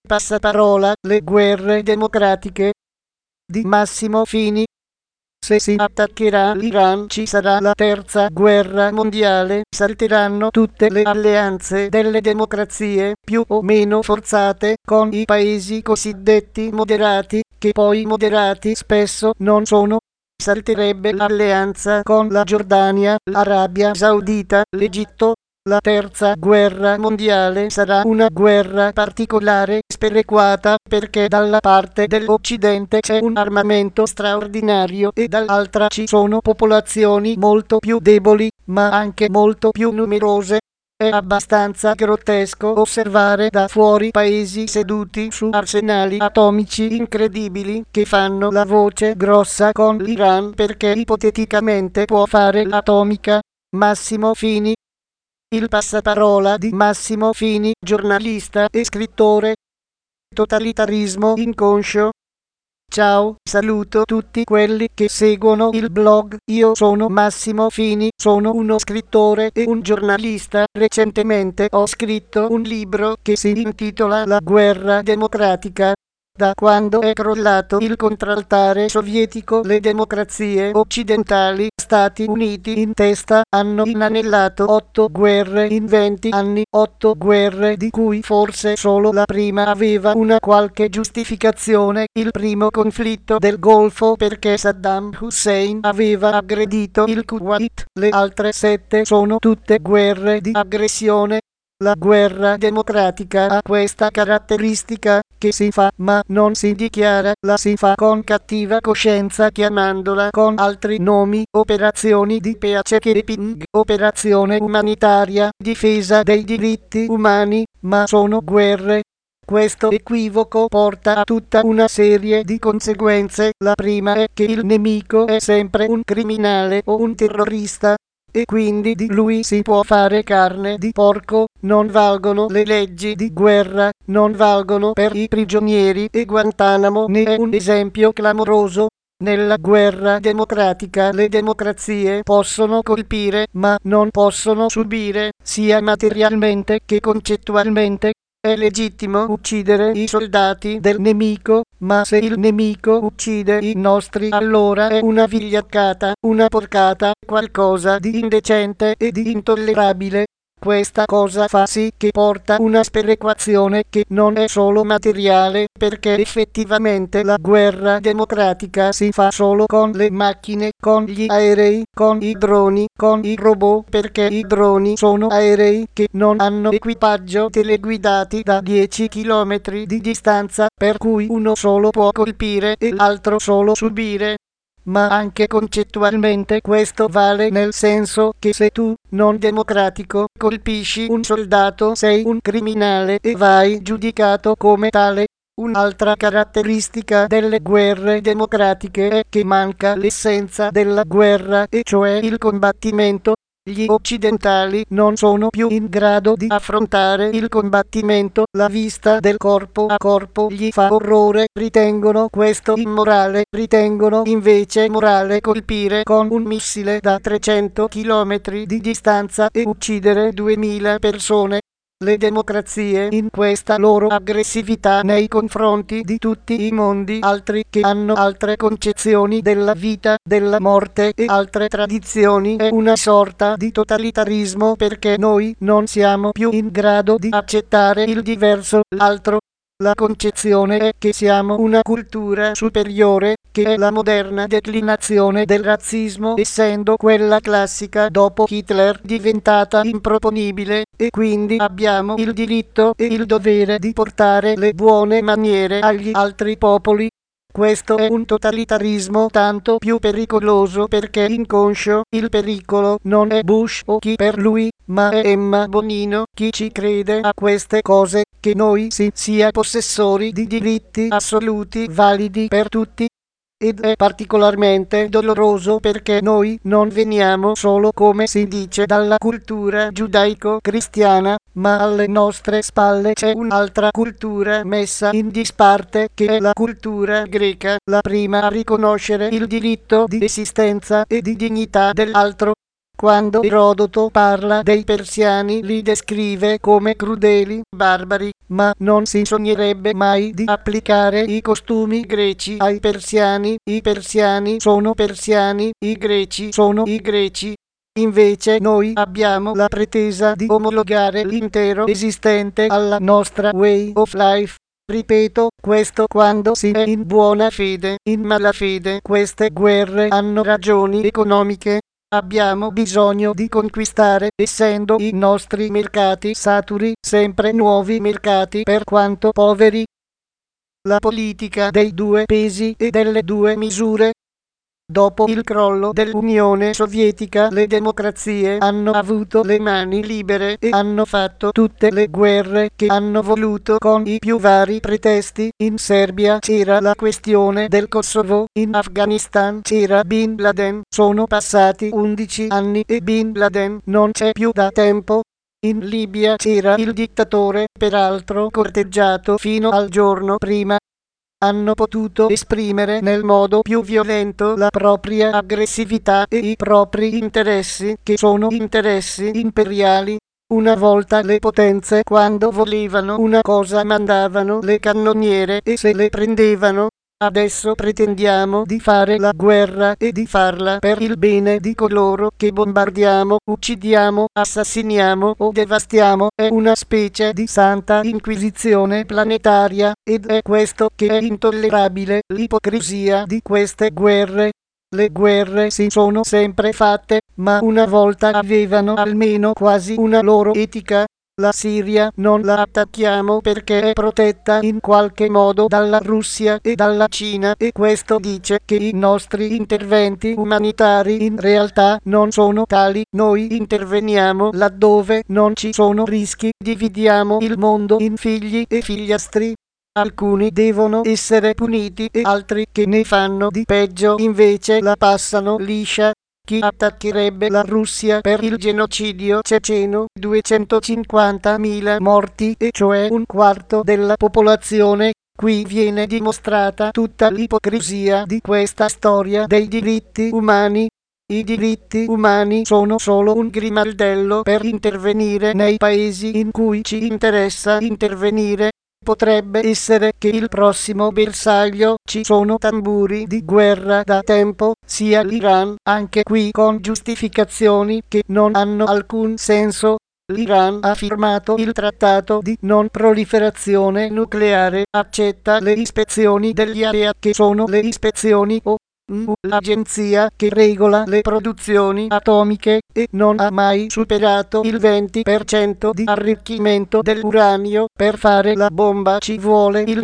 Passaparola, le guerre democratiche di Massimo Fini. Se si attaccherà l'Iran ci sarà la terza guerra mondiale, salteranno tutte le alleanze delle democrazie più o meno forzate con i paesi cosiddetti moderati, che poi moderati spesso non sono. Salterebbe l'alleanza con la Giordania, l'Arabia Saudita, l'Egitto. La terza guerra mondiale sarà una guerra particolare, sperequata, perché dalla parte dell'Occidente c'è un armamento straordinario e dall'altra ci sono popolazioni molto più deboli, ma anche molto più numerose. È abbastanza grottesco osservare da fuori paesi seduti su arsenali atomici incredibili che fanno la voce grossa con l'Iran perché ipoteticamente può fare l'atomica. Massimo Fini. Il passaparola di Massimo Fini, giornalista e scrittore. Totalitarismo inconscio. Ciao, saluto tutti quelli che seguono il blog. Io sono Massimo Fini, sono uno scrittore e un giornalista. Recentemente ho scritto un libro che si intitola La guerra democratica. Da quando è crollato il contraltare sovietico, le democrazie occidentali, Stati Uniti in testa, hanno inanellato 8 guerre in 20 anni, 8 guerre di cui forse solo la prima aveva una qualche giustificazione, il primo conflitto del Golfo perché Saddam Hussein aveva aggredito il Kuwait, le altre 7 sono tutte guerre di aggressione. La guerra democratica ha questa caratteristica, che si fa ma non si dichiara, la si fa con cattiva coscienza chiamandola con altri nomi, operazioni di peacekeeping, operazione umanitaria, difesa dei diritti umani, ma sono guerre. Questo equivoco porta a tutta una serie di conseguenze. La prima è che il nemico è sempre un criminale o un terrorista, e quindi di lui si può fare carne di porco. Non valgono le leggi di guerra, non valgono per i prigionieri e Guantanamo ne è un esempio clamoroso. Nella guerra democratica le democrazie possono colpire ma non possono subire, sia materialmente che concettualmente. È legittimo uccidere i soldati del nemico, ma se il nemico uccide i nostri allora è una vigliaccata, una porcata, qualcosa di indecente e di intollerabile. Questa cosa fa sì che porta una sperequazione che non è solo materiale, perché effettivamente la guerra democratica si fa solo con le macchine, con gli aerei, con i droni, con i robot, perché i droni sono aerei che non hanno equipaggio teleguidati da 10 km di distanza, per cui uno solo può colpire e l'altro solo subire. Ma anche concettualmente questo vale, nel senso che se tu, non democratico, colpisci un soldato sei un criminale e vai giudicato come tale. Un'altra caratteristica delle guerre democratiche è che manca l'essenza della guerra, e cioè il combattimento. Gli occidentali non sono più in grado di affrontare il combattimento, la vista del corpo a corpo gli fa orrore, ritengono questo immorale, ritengono invece morale colpire con un missile da 300 km di distanza e uccidere 2000 persone. Le democrazie, in questa loro aggressività nei confronti di tutti i mondi altri che hanno altre concezioni della vita, della morte e altre tradizioni, è una sorta di totalitarismo perché noi non siamo più in grado di accettare il diverso, l'altro. La concezione è che siamo una cultura superiore, che è la moderna declinazione del razzismo, essendo quella classica dopo Hitler diventata improponibile, e quindi abbiamo il diritto e il dovere di portare le buone maniere agli altri popoli. Questo è un totalitarismo tanto più pericoloso perché inconscio. Il pericolo non è Bush o chi per lui, ma è Emma Bonino, chi ci crede a queste cose, che noi si sia possessori di diritti assoluti validi per tutti. Ed è particolarmente doloroso perché noi non veniamo solo, come si dice, dalla cultura giudaico-cristiana, ma alle nostre spalle c'è un'altra cultura messa in disparte, che è la cultura greca, la prima a riconoscere il diritto di esistenza e di dignità dell'altro. Quando Erodoto parla dei persiani li descrive come crudeli, barbari, ma non si sognerebbe mai di applicare i costumi greci ai persiani. I persiani sono persiani, i greci sono i greci. Invece noi abbiamo la pretesa di omologare l'intero esistente alla nostra way of life. Ripeto, questo quando si è in buona fede. In malafede queste guerre hanno ragioni economiche. Abbiamo bisogno di conquistare, essendo i nostri mercati saturi, sempre nuovi mercati per quanto poveri. La politica dei due pesi e delle due misure. Dopo il crollo dell'Unione Sovietica le democrazie hanno avuto le mani libere e hanno fatto tutte le guerre che hanno voluto con i più vari pretesti. In Serbia c'era la questione del Kosovo, in Afghanistan c'era Bin Laden, sono passati 11 anni e Bin Laden non c'è più da tempo. In Libia c'era il dittatore, peraltro corteggiato fino al giorno prima. Hanno potuto esprimere nel modo più violento la propria aggressività e i propri interessi, che sono interessi imperiali. Una volta le potenze, quando volevano una cosa, mandavano le cannoniere e se le prendevano. Adesso pretendiamo di fare la guerra e di farla per il bene di coloro che bombardiamo, uccidiamo, assassiniamo o devastiamo. È una specie di santa inquisizione planetaria, ed è questo che è intollerabile, l'ipocrisia di queste guerre. Le guerre si sono sempre fatte, ma una volta avevano almeno quasi una loro etica. La Siria non la attacchiamo perché è protetta in qualche modo dalla Russia e dalla Cina, e questo dice che i nostri interventi umanitari in realtà non sono tali. Noi interveniamo laddove non ci sono rischi, dividiamo il mondo in figli e figliastri. Alcuni devono essere puniti e altri che ne fanno di peggio invece la passano liscia. Chi attaccherebbe la Russia per il genocidio ceceno? 250.000 morti, e cioè un quarto della popolazione. Qui viene dimostrata tutta l'ipocrisia di questa storia dei diritti umani. I diritti umani sono solo un grimaldello per intervenire nei paesi in cui ci interessa intervenire. Potrebbe essere che il prossimo bersaglio. Ci sono tamburi di guerra da tempo, sia l'Iran, anche qui con giustificazioni che non hanno alcun senso. L'Iran ha firmato il trattato di non proliferazione nucleare, accetta le ispezioni degli AEA, che sono le ispezioni l'agenzia che regola le produzioni atomiche, e non ha mai superato il 20% di arricchimento dell'uranio. Per fare la bomba ci vuole il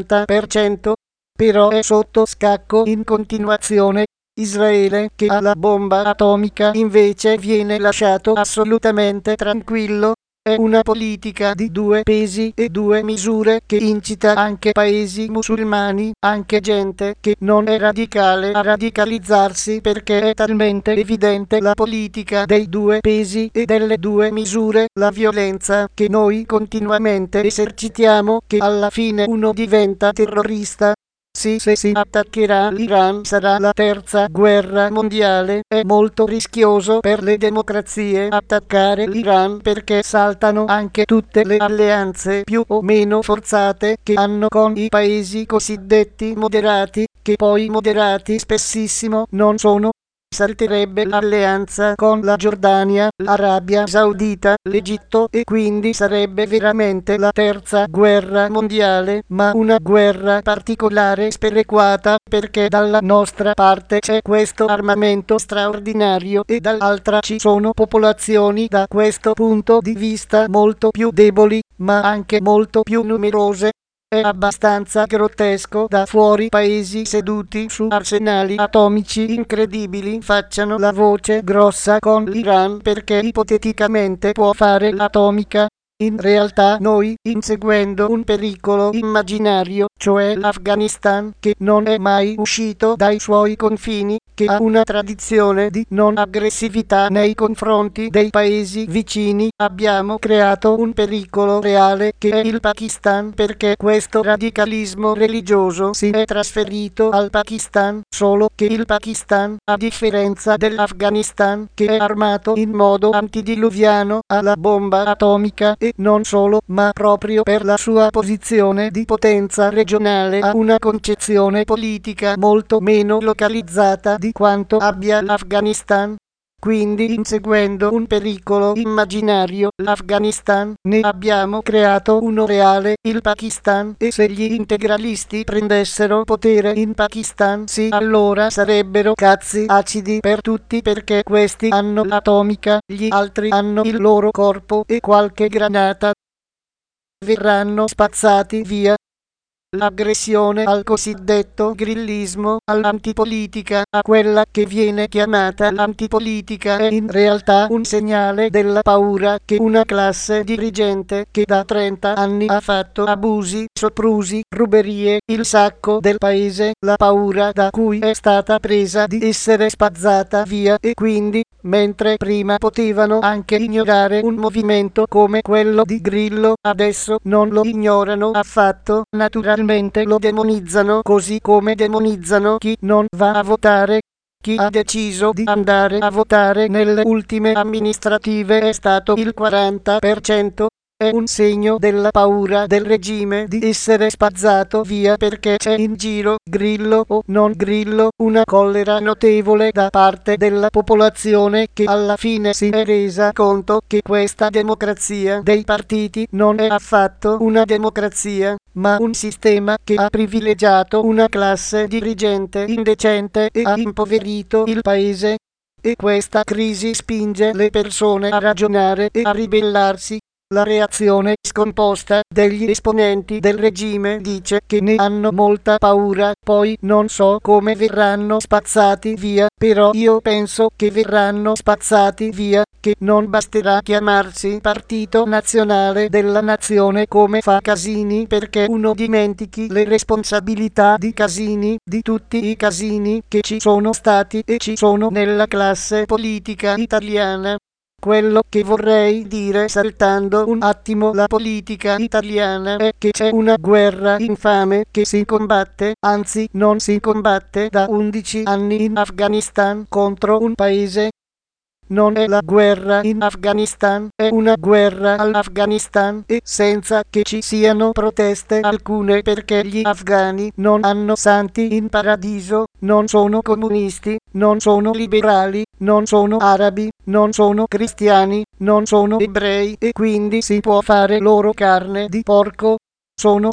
90%, però è sotto scacco in continuazione. Israele, che ha la bomba atomica, invece viene lasciato assolutamente tranquillo. È una politica di due pesi e due misure che incita anche paesi musulmani, anche gente che non è radicale, a radicalizzarsi, perché è talmente evidente la politica dei due pesi e delle due misure, la violenza che noi continuamente esercitiamo, che alla fine uno diventa terrorista. Sì, se si attaccherà l'Iran sarà la terza guerra mondiale. È molto rischioso per le democrazie attaccare l'Iran, perché saltano anche tutte le alleanze più o meno forzate che hanno con i paesi cosiddetti moderati, che poi moderati spessissimo non sono. Salterebbe l'alleanza con la Giordania, l'Arabia Saudita, l'Egitto, e quindi sarebbe veramente la terza guerra mondiale, ma una guerra particolare, sperequata, perché dalla nostra parte c'è questo armamento straordinario e dall'altra ci sono popolazioni da questo punto di vista molto più deboli, ma anche molto più numerose. È abbastanza grottesco da fuori paesi seduti su arsenali atomici incredibili facciano la voce grossa con l'Iran perché ipoteticamente può fare l'atomica. In realtà noi, inseguendo un pericolo immaginario, cioè l'Afghanistan, che non è mai uscito dai suoi confini, che ha una tradizione di non aggressività nei confronti dei paesi vicini. Abbiamo creato un pericolo reale che è il Pakistan, perché questo radicalismo religioso si è trasferito al Pakistan, solo che il Pakistan, a differenza dell'Afghanistan, che è armato in modo antidiluviano, ha la bomba atomica e non solo, ma proprio per la sua posizione di potenza regionale ha una concezione politica molto meno localizzata di quanto abbia l'Afghanistan. Quindi, inseguendo un pericolo immaginario, l'Afghanistan, ne abbiamo creato uno reale, il Pakistan, e se gli integralisti prendessero potere in Pakistan, sì, allora sarebbero cazzi acidi per tutti, perché questi hanno l'atomica, gli altri hanno il loro corpo e qualche granata. Verranno spazzati via. L'aggressione al cosiddetto grillismo, all'antipolitica, a quella che viene chiamata l'antipolitica, è in realtà un segnale della paura che una classe dirigente che da 30 anni ha fatto abusi, soprusi, ruberie, il sacco del paese, la paura da cui è stata presa di essere spazzata via, e quindi, mentre prima potevano anche ignorare un movimento come quello di Grillo, adesso non lo ignorano affatto, naturalmente lo demonizzano, così come demonizzano chi non va a votare. Chi ha deciso di andare a votare nelle ultime amministrative è stato il 40%. È un segno della paura del regime di essere spazzato via, perché c'è in giro, Grillo o non Grillo, una collera notevole da parte della popolazione che alla fine si è resa conto che questa democrazia dei partiti non è affatto una democrazia, ma un sistema che ha privilegiato una classe dirigente indecente e ha impoverito il paese. E questa crisi spinge le persone a ragionare e a ribellarsi. La reazione scomposta degli esponenti del regime dice che ne hanno molta paura, poi non so come verranno spazzati via, però io penso che verranno spazzati via, che non basterà chiamarsi Partito Nazionale della Nazione come fa Casini, perché uno dimentichi le responsabilità di Casini, di tutti i Casini che ci sono stati e ci sono nella classe politica italiana. Quello che vorrei dire, saltando un attimo la politica italiana, è che c'è una guerra infame che si combatte, anzi non si combatte da 11 anni in Afghanistan contro un paese. Non è la guerra in Afghanistan, è una guerra all'Afghanistan, e senza che ci siano proteste alcune, perché gli afghani non hanno santi in paradiso, non sono comunisti, non sono liberali, non sono arabi, non sono cristiani, non sono ebrei, e quindi si può fare loro carne di porco. Sono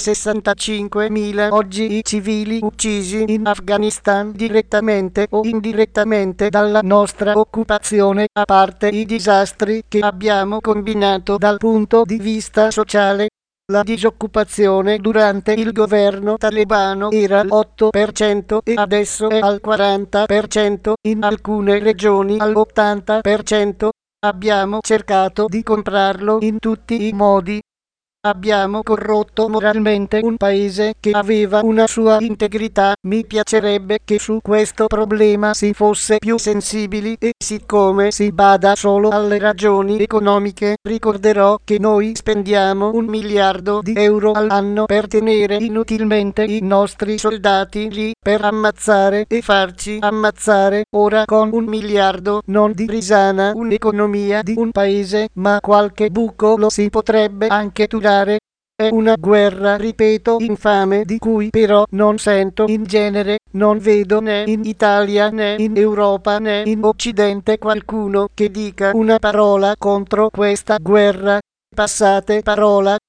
65.000 oggi i civili uccisi in Afghanistan direttamente o indirettamente dalla nostra occupazione, a parte i disastri che abbiamo combinato dal punto di vista sociale. La disoccupazione durante il governo talebano era l'8% e adesso è al 40%, in alcune regioni all'80%. Abbiamo cercato di comprarlo in tutti i modi. Abbiamo corrotto moralmente un paese che aveva una sua integrità. Mi piacerebbe che su questo problema si fosse più sensibili, e siccome si bada solo alle ragioni economiche, ricorderò che noi spendiamo 1 miliardo di euro all'anno per tenere inutilmente i nostri soldati lì, per ammazzare e farci ammazzare. Ora con 1 miliardo non risana un'economia di un paese, ma qualche buco lo si potrebbe anche turare. È una guerra, ripeto, infame, di cui però non sento in genere, non vedo né in Italia né in Europa né in Occidente qualcuno che dica una parola contro questa guerra. Passate parola.